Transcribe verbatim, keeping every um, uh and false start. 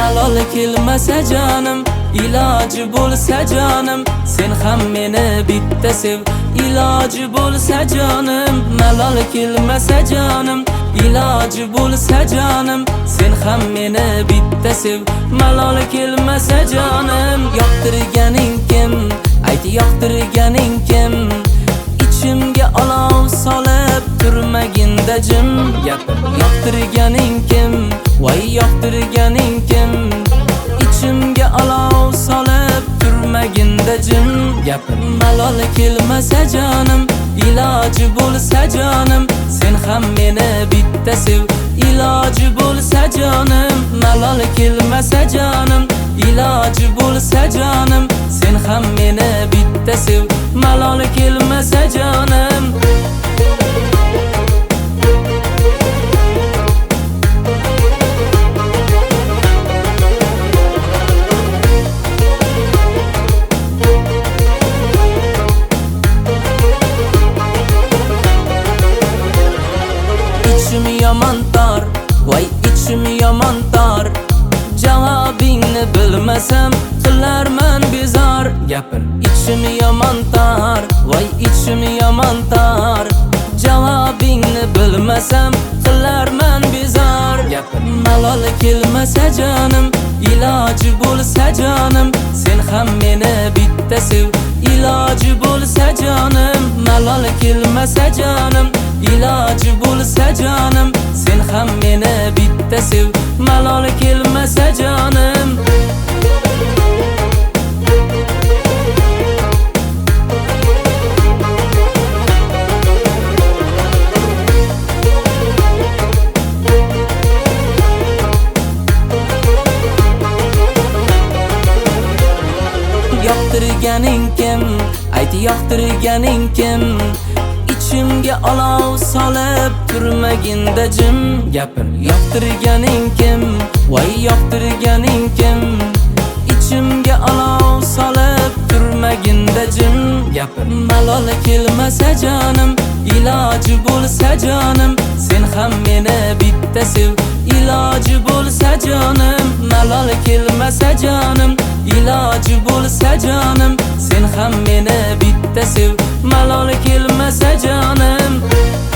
malol kelmasa jonim, iloji bo'lsa jonim, sen ham meni bitta sev. Iloji bo'lsa jonim, malol kelmasa jonim, iloji bo'lsa jonim, sen ham meni bitta sev. Malol kelmasa jonim, yoqtirganing kim? Ayt yoqtirganing kim? İçimge olov solib turmaginda jim gapir. Yoqtirganing kim? Voy yoqtirganing kim? İçimge olov solib turmaginda jim gapir. Malol kelmasa jonim, iloji bo'lsa jonim, sen ham meni bitta sev. Iloji bo'lsa jonim, malol kelmasa jonim, iloji bo'lsa jonim, sen ham meni bitta sev. Malol kelmasa jonim. İçim yomon tor, voy içim yomon tor. Javobingni bilmasam qilarman bezor. Gapir. İçim yomon tor, voy içim yomon tor. Javobingni bilmasam qilarman bezor. Gapir. Malol kelmasa jonim, iloji bo'lsa jonim, sen ham meni bitta sev. Iloji bo'lsa jonim, malol kelmasa jonim, iloji bo'lsa jonim, sen ham meni bitta sev. Malol kelmasa jonim. Yoqtirganing kim? Ayt yoqtirganing kim? İçimge olov solib turmaginda jim gapir. Yoqtirganing kim? Voy yoqtirganing kim? İçimge olov solib turmaginda jim gapir. Malol kelmasa jonim, iloji bo'lsa jonim, sen ham meni bitta sev. Iloji bo'lsa jonim, malol kelmasa jonim, iloji bo'lsa jonim, sen ham meni bitta sev. Malol kelmasa jonim.